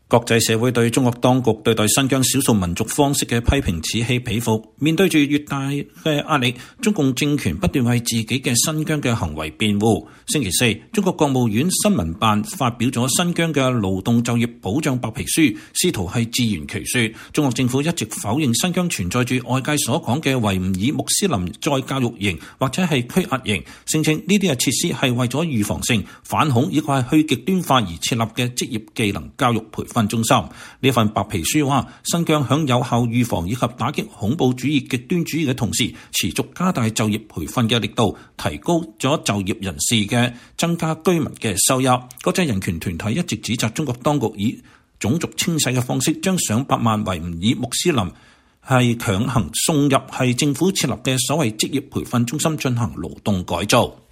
國際社會對中國當局對待新疆少數民族方式嘅批評此起彼伏，面對住越大嘅壓力，中共政權不斷為自己嘅新疆嘅行為辯護。星期四，中國國務院新聞辦發表咗新疆嘅勞動就業保障白皮書，試圖係自圓其說。中國政府一直否認新疆存在住外界所講嘅維吾爾穆斯林再教育營或者係拘押營，聲稱呢啲嘅設施係為咗預防性、反恐以及係去極端化而設立嘅職業技能教育培訓中心。呢份白皮書話，新疆響有效預防以及打擊恐怖主義、極端主義嘅同時，持續加大就業培訓嘅力度，提高咗就業人士嘅增加居民嘅收入。國際人權團體一直指責中國當局以種族清洗嘅方式，將上百萬維吾爾穆斯林係強行送入係政府設立嘅所謂職業培訓中心進行勞動改造。